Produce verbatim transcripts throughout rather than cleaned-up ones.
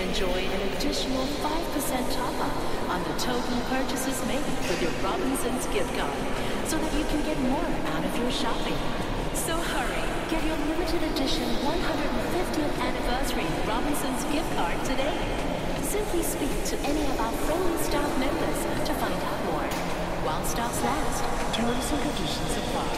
enjoy an additional five percent top-up on the total purchases made with your Robinsons gift card, so that you can get more out of your shopping. So hurry, get your limited edition one hundred fiftieth anniversary Robinsons gift card today. Simply speak to any of our friendly staff members to find out more. While stocks last, terms and conditions apply.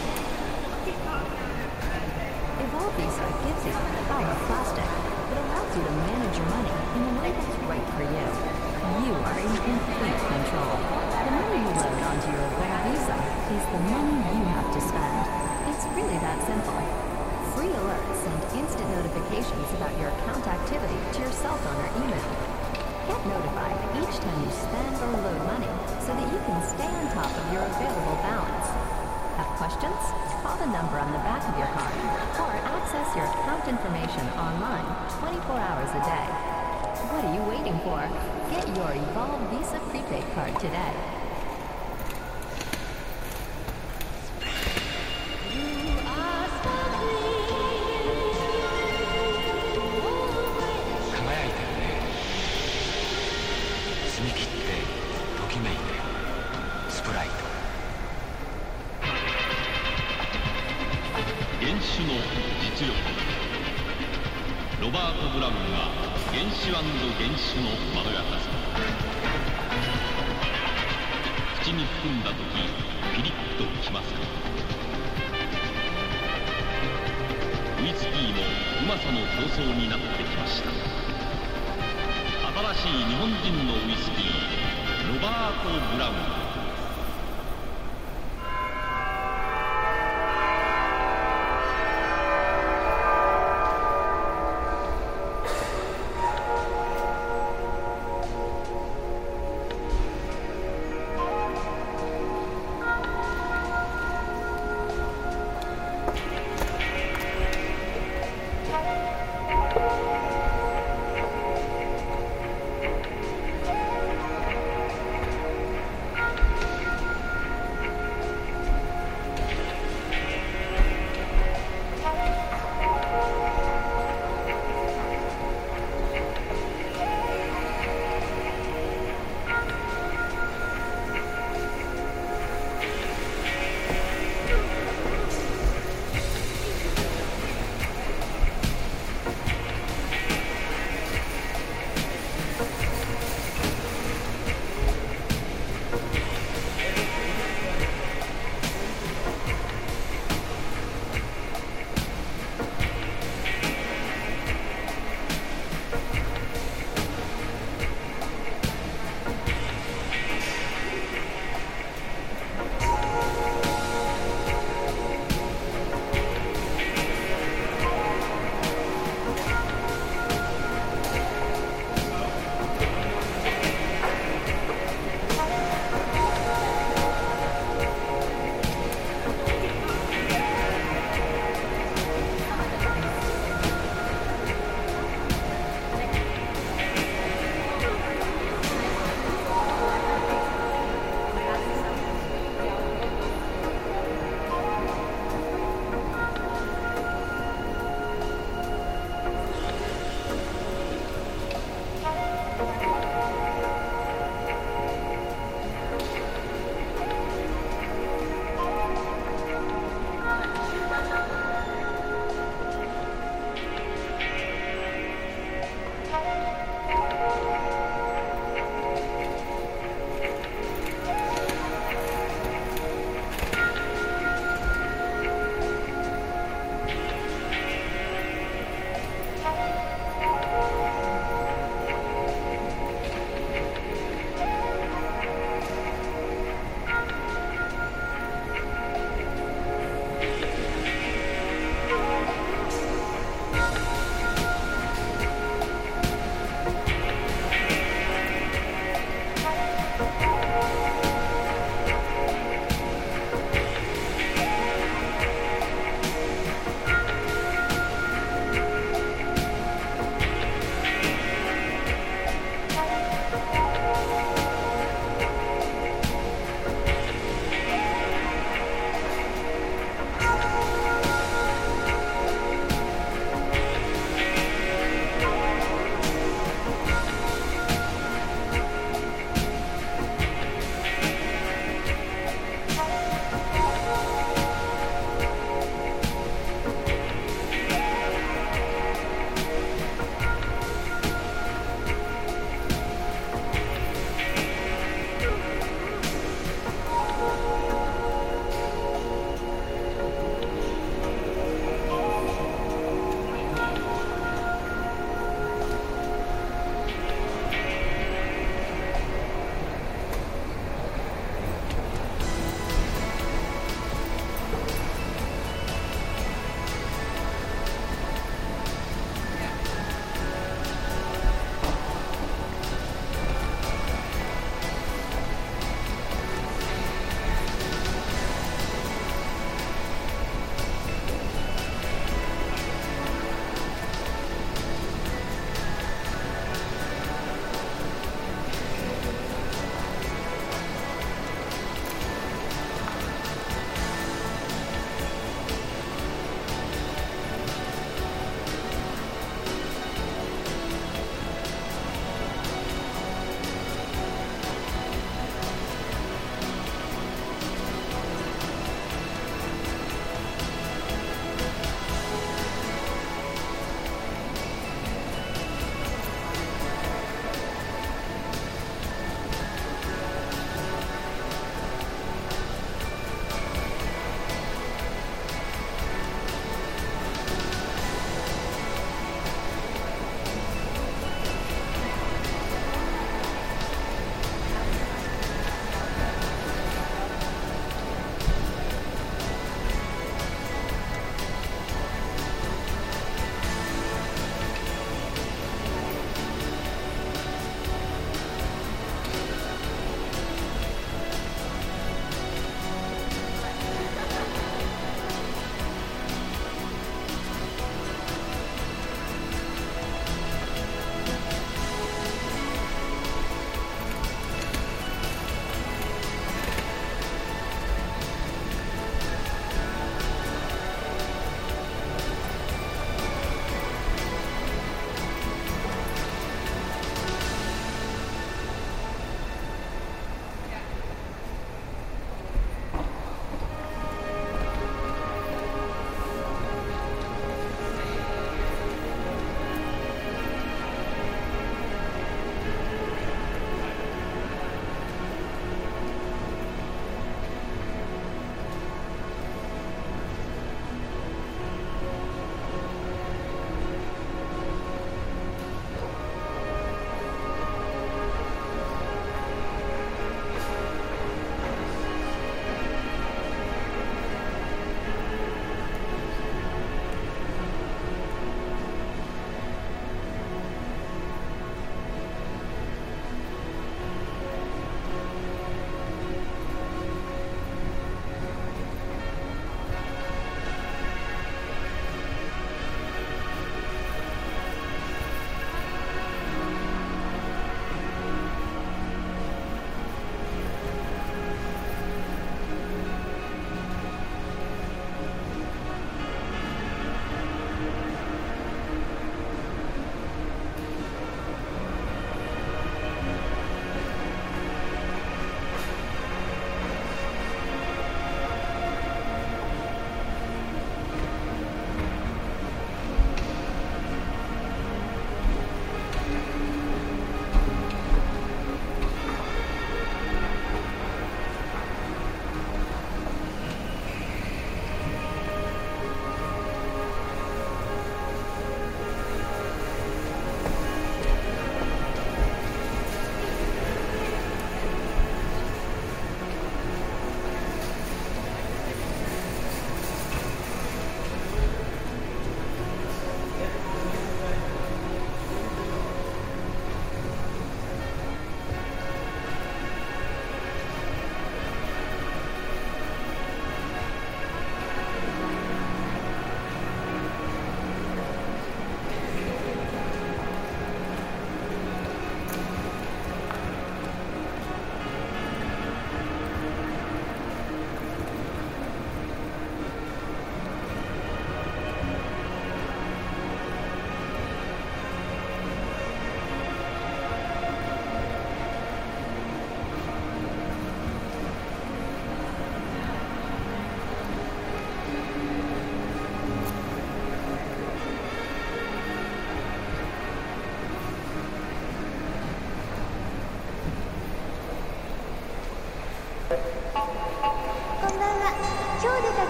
Evolve Visa gives you the power of plastic. It allows you to manage your money in a way that's right for you. You are in complete control. The money you load onto your Evolve Visa is the money you have to spend. It's really that simple. Free alerts and instant notifications about your account activity to your cell phone or email. Get notified each time you spend or load money so that you can stay on top of your available balance. Have questions? Call the number on the back of your card or access your account information online twenty-four hours a day. What are you waiting for? Get your Evolve Visa prepaid card today. ロバート・ブラウンが原種&原種のまろやかさ、口に含んだ時ピリッときますか。ウイスキーもうまさの競争になってきました。新しい日本人のウイスキー、ロバート・ブラウン。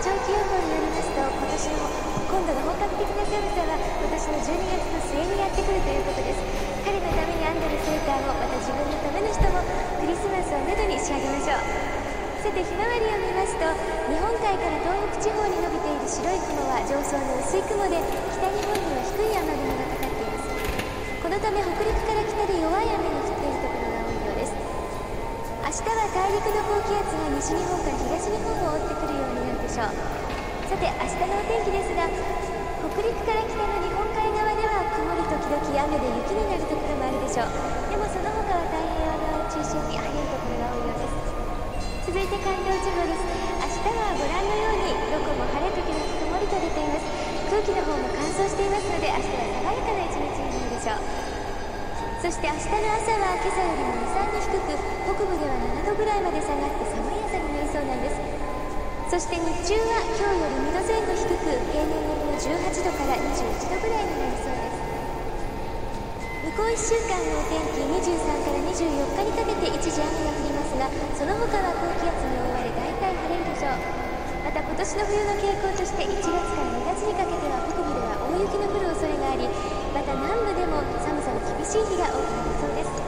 長期予報によりますと、今年の今度の本格的な寒さは今年のじゅうにがつの末にやってくるということです。彼のために編んでるセーターも、また自分のための人もクリスマスをめどに仕上げましょう。さて、ひまわりを見ますと、日本海から東北地方に伸びている白い雲は上層の薄い雲で、北日本には低い雨雲がかかっています。このため北陸から北で弱い雨が降っているところが多いようです。明日は大陸の高気圧が西日本から東日本を覆ってくるようになるでしょう。さて、明日のお天気ですが、北陸から北の日本海側では曇り時々雨で雪になるところもあるでしょう。でもその他は太平洋側を中心に晴れるところが多いようです。続いて関東地方です。明日はご覧のようにどこも晴れ時々曇りと出ています。空気の方も乾燥していますので、明日は爽やかな一日になるでしょう。そして明日の朝は今朝よりもに、さんど低く、北部ではななどぐらいまで下がって寒い朝になりそうなんです。そして日中は今日よりにどぜん後低く、平年よりもじゅうはちどからにじゅういちどぐらいになりそうです。向こういっしゅうかんのお天気、にじゅうさんからにじゅうよっかにかけて一時雨が降りますが、その他は高気圧に覆われ大体晴れるでしょう。また今年の冬の傾向としていちがつからにがつにかけては北部では大雪の降る恐れがあり、また南部でも寒さの厳しい日が多くなりそうです。